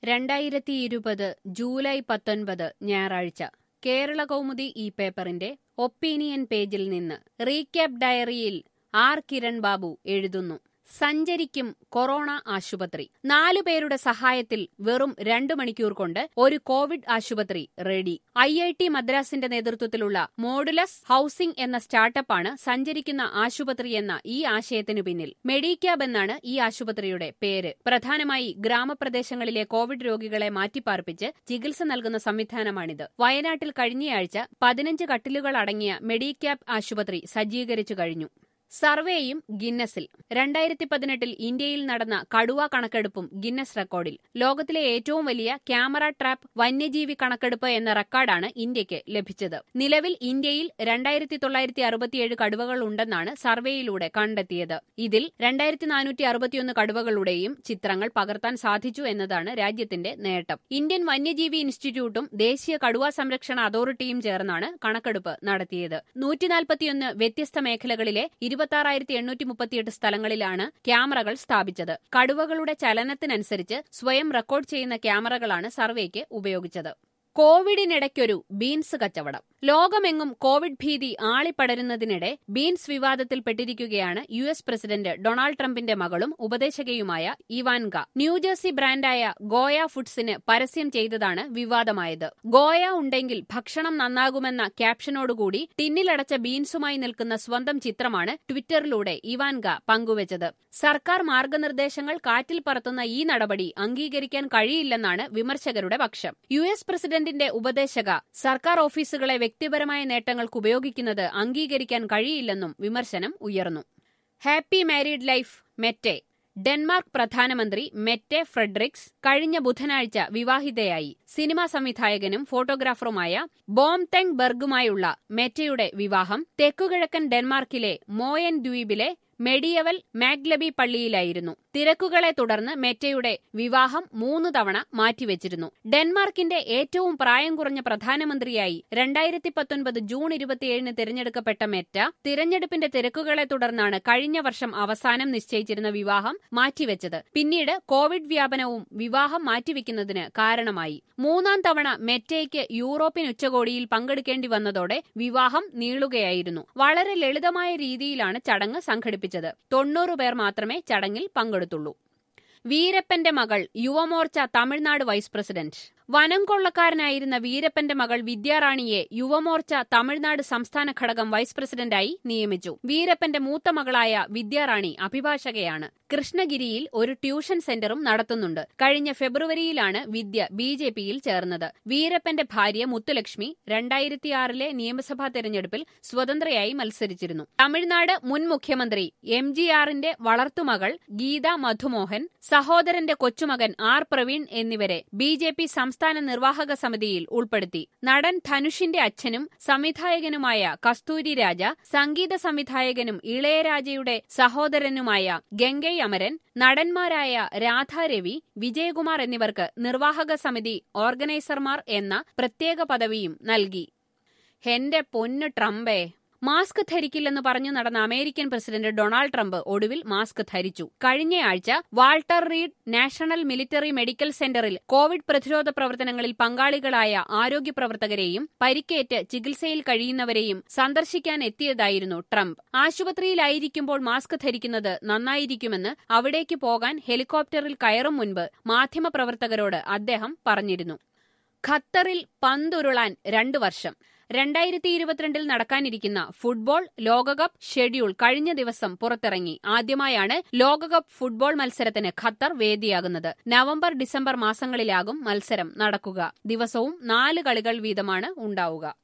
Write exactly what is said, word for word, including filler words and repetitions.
രണ്ടായിരത്തി ഇരുപത് ജൂലൈ പത്തൊൻപത് ഞായറാഴ്ച കേരള കൗമുദി ഈ പേപ്പറിന്റെ ഒപ്പീനിയൻ പേജിൽ നിന്ന് റീക്യാപ്പ് ഡയറിയിൽ ആർ കിരൺ ബാബു എഴുതുന്നു. സഞ്ചരിക്കും കൊറോണ ആശുപത്രി. നാലുപേരുടെ സഹായത്തിൽ വെറും രണ്ടു മണിക്കൂർ കൊണ്ട് ഒരു കോവിഡ് ആശുപത്രി റെഡി. ഐ ഐ ടി മദ്രാസിന്റെ നേതൃത്വത്തിലുള്ള മോഡുലസ് ഹൌസിംഗ് എന്ന സ്റ്റാർട്ടപ്പാണ് സഞ്ചരിക്കുന്ന ആശുപത്രി എന്ന ഈ ആശയത്തിനു പിന്നിൽ. മെഡിക്യാബ് എന്നാണ് ഈ ആശുപത്രിയുടെ പേര്. പ്രധാനമായി ഗ്രാമപ്രദേശങ്ങളിലെ കോവിഡ് രോഗികളെ മാറ്റിപ്പാർപ്പിച്ച് ചികിത്സ നൽകുന്ന സംവിധാനമാണിത്. വയനാട്ടിൽ കഴിഞ്ഞയാഴ്ച പതിനഞ്ച് കട്ടിലുകൾ അടങ്ങിയ മെഡിക്യാബ് ആശുപത്രി സജ്ജീകരിച്ചു കഴിഞ്ഞു. സർവേയും ഗിന്നസിൽ. രണ്ടായിരത്തി പതിനെട്ടിൽ ഇന്ത്യയിൽ നടന്ന കടുവ കണക്കെടുപ്പും ഗിന്നസ് റെക്കോർഡിൽ. ലോകത്തിലെ ഏറ്റവും വലിയ ക്യാമറ ട്രാപ്പ് വന്യജീവി കണക്കെടുപ്പ് എന്ന റെക്കോർഡാണ് ഇന്ത്യക്ക് ലഭിച്ചത്. നിലവിൽ ഇന്ത്യയിൽ രണ്ടായിരത്തി തൊള്ളായിരത്തി അറുപത്തിയേഴ് കടുവകൾ ഉണ്ടെന്നാണ് സർവേയിലൂടെ കണ്ടെത്തിയത്. ഇതിൽ രണ്ടായിരത്തി നാനൂറ്റി അറുപത്തിയൊന്ന് കടുവകളുടെയും ചിത്രങ്ങൾ പകർത്താൻ സാധിച്ചു എന്നതാണ് രാജ്യത്തിന്റെ നേട്ടം. ഇന്ത്യൻ വന്യജീവി ഇൻസ്റ്റിറ്റ്യൂട്ടും ദേശീയ കടുവാ സംരക്ഷണ അതോറിറ്റിയും ചേർന്നാണ് കണക്കെടുപ്പ് നടത്തിയത്. നൂറ്റിനാൽപ്പത്തിയൊന്ന് വ്യത്യസ്ത മേഖലകളിലെ ഇരുപത്തിയാറായിരത്തി എണ്ണൂറ്റി മുപ്പത്തിയെട്ട് സ്ഥലങ്ങളിലാണ് ക്യാമറകൾ സ്ഥാപിച്ചത്. കടുവകളുടെ ചലനത്തിനനുസരിച്ച് സ്വയം റെക്കോർഡ് ചെയ്യുന്ന ക്യാമറകളാണ് സർവേക്ക് ഉപയോഗിച്ചത്. കോവിഡിനിടയ്ക്കൊരു ബീൻസ് കച്ചവടം. ലോകമെങ്ങും കോവിഡ് ഭീതി ആളിപ്പടരുന്നതിനിടെ ബീൻസ് വിവാദത്തിൽപ്പെട്ടിരിക്കുകയാണ് യു എസ് പ്രസിഡന്റ് ഡൊണാൾഡ് ട്രംപിന്റെ മകളും ഉപദേശകയുമായ ഇവാൻക. ന്യൂജേഴ്സി ബ്രാൻഡായ ഗോയ ഫുഡ്സിന് പരസ്യം ചെയ്തതാണ് വിവാദമായത്. ഗോയ ഉണ്ടെങ്കിൽ ഭക്ഷണം നന്നാകുമെന്ന ക്യാപ്ഷനോടുകൂടി ടിന്നിലടച്ച ബീൻസുമായി നിൽക്കുന്ന സ്വന്തം ചിത്രമാണ് ട്വിറ്ററിലൂടെ ഇവാൻക പങ്കുവച്ചത്. സർക്കാർ മാർഗനിർദ്ദേശങ്ങൾ കാറ്റിൽ പറത്തുന്ന ഈ നടപടി അംഗീകരിക്കാൻ കഴിയില്ലെന്നാണ് വിമർശകരുടെ പക്ഷം. യു എസ് പ്രസിഡന്റിന്റെ ഉപദേശക സർക്കാർ ഓഫീസുകളെ വ്യക്തിപരമായ നേട്ടങ്ങൾക്ക് ഉപയോഗിക്കുന്നത് അംഗീകരിക്കാൻ കഴിയില്ലെന്നും വിമർശനം ഉയർന്നു. Happy married life Mette. Denmark പ്രധാനമന്ത്രി മെറ്റെ ഫ്രെഡറിക്സ് കഴിഞ്ഞ ബുധനാഴ്ച വിവാഹിതയായി. സിനിമാ സംവിധായകനും ഫോട്ടോഗ്രാഫറുമായ ബോംതെങ് ബെർഗുമായുള്ള മെറ്റയുടെ വിവാഹം തെക്കുകിഴക്കൻ ഡെൻമാർക്കിലെ മോയൻ ദ്വീപിലെ മെഡിയവൽ മാഗ്ലബി പള്ളിയിലായിരുന്നു. തിരക്കുകളെ തുടർന്ന് മെറ്റയുടെ വിവാഹം മൂന്നു തവണ മാറ്റിവെച്ചിരുന്നു. ഡെൻമാർക്കിന്റെ ഏറ്റവും പ്രായം കുറഞ്ഞ പ്രധാനമന്ത്രിയായി രണ്ടായിരത്തി പത്തൊൻപത് ജൂൺ ഇരുപത്തിയേഴിന് തിരഞ്ഞെടുക്കപ്പെട്ട മെറ്റ തിരഞ്ഞെടുപ്പിന്റെ തിരക്കുകളെ തുടർന്നാണ് കഴിഞ്ഞ വർഷം അവസാനം നിശ്ചയിച്ചിരുന്ന വിവാഹം മാറ്റിവെച്ചത്. പിന്നീട് കോവിഡ് വ്യാപനവും വിവാഹം മാറ്റിവെക്കുന്നതിന് കാരണമായി. മൂന്നാം തവണ മെറ്റയ്ക്ക് യൂറോപ്യൻ ഉച്ചകോടിയിൽ പങ്കെടുക്കേണ്ടി വന്നതോടെ വിവാഹം നീളുകയായിരുന്നു. വളരെ ലളിതമായ രീതിയിലാണ് ചടങ്ങ് സംഘടിപ്പിച്ചത്. തൊണ്ണൂറ് പേർ മാത്രമേ ചടങ്ങിൽ പങ്കെടുത്തുള്ളൂ. വീരപ്പന്റെ മകൾ യുവമോർച്ച തമിഴ്നാട് വൈസ് പ്രസിഡന്റ്. വനം കൊള്ളക്കാരനായിരുന്ന വീരപ്പന്റെ മകൾ വിദ്യാറാണിയെ യുവമോർച്ച തമിഴ്നാട് സംസ്ഥാന ഘടകം വൈസ് പ്രസിഡന്റായി നിയമിച്ചു. വീരപ്പന്റെ മൂത്ത മകളായ വിദ്യാറാണി അഭിഭാഷകയാണ്. കൃഷ്ണഗിരിയിൽ ഒരു ട്യൂഷൻ സെന്ററും നടത്തുന്നുണ്ട്. കഴിഞ്ഞ ഫെബ്രുവരിയിലാണ് വിദ്യ ബി ജെ പിയിൽ ചേർന്നത്. വീരപ്പന്റെ ഭാര്യ മുത്തുലക്ഷ്മി രണ്ടായിരത്തിയാറിലെ നിയമസഭാ തെരഞ്ഞെടുപ്പിൽ സ്വതന്ത്രയായി മത്സരിച്ചിരുന്നു. തമിഴ്നാട് മുൻ മുഖ്യമന്ത്രി എം ജി ആറിന്റെ വളർത്തുമകൾ ഗീത മധുമോഹൻ, സഹോദരന്റെ കൊച്ചുമകൻ ആർ പ്രവീൺ എന്നിവരെ ബി ജെ പി സംസ്ഥാന നിർവാഹക സമിതിയിൽ ഉൾപ്പെടുത്തി. നടൻ ധനുഷിന്റെ അച്ഛനും സംവിധായകനുമായ കസ്തൂരി രാജ, സംഗീത സംവിധായകനും ഇളയരാജയുടെ സഹോദരനുമായ ഗംഗൈ അമരൻ, നടന്മാരായ രാധാ രവി, വിജയകുമാർ എന്നിവർക്ക് നിർവാഹക സമിതി ഓർഗനൈസർമാർ എന്ന പ്രത്യേക പദവിയും നൽകി. എന്റെ പൊന്നു ട്രംപേ. മാസ്ക് ധരിക്കില്ലെന്ന് പറഞ്ഞു നടന്ന അമേരിക്കൻ പ്രസിഡന്റ് ഡൊണാൾഡ് ട്രംപ് ഒടുവിൽ മാസ്ക് ധരിച്ചു. കഴിഞ്ഞയാഴ്ച Walter Reed National Military Medical സെന്ററിൽ കോവിഡ് പ്രതിരോധ പ്രവർത്തനങ്ങളിൽ പങ്കാളികളായ ആരോഗ്യ പ്രവർത്തകരെയും പരിക്കേറ്റ് ചികിത്സയിൽ കഴിയുന്നവരെയും സന്ദർശിക്കാൻ എത്തിയതായിരുന്നു ട്രംപ്. ആശുപത്രിയിലായിരിക്കുമ്പോൾ മാസ്ക് ധരിക്കുന്നത് നന്നായിരിക്കുമെന്ന് അവിടേക്ക് പോകാൻ ഹെലികോപ്റ്ററിൽ കയറും മുൻപ് മാധ്യമപ്രവർത്തകരോട് അദ്ദേഹം പറഞ്ഞിരുന്നു. ഖത്തറിൽ പന്തുരുളാൻ രണ്ടു വർഷം. രണ്ടായിരത്തി ഇരുപത്തിരണ്ടിൽ നടക്കാനിരിക്കുന്ന ഫുട്ബോൾ ലോകകപ്പ് ഷെഡ്യൂൾ കഴിഞ്ഞ ദിവസം പുറത്തിറങ്ങി. ആദ്യമായാണ് ലോകകപ്പ് ഫുട്ബോൾ മത്സരത്തിന് ഖത്തർ വേദിയാകുന്നത്. നവംബർ ഡിസംബർ മാസങ്ങളിലാകും മത്സരം നടക്കുക. ദിവസവും നാല് കളികൾ വീതമാണ് ഉണ്ടാവുക.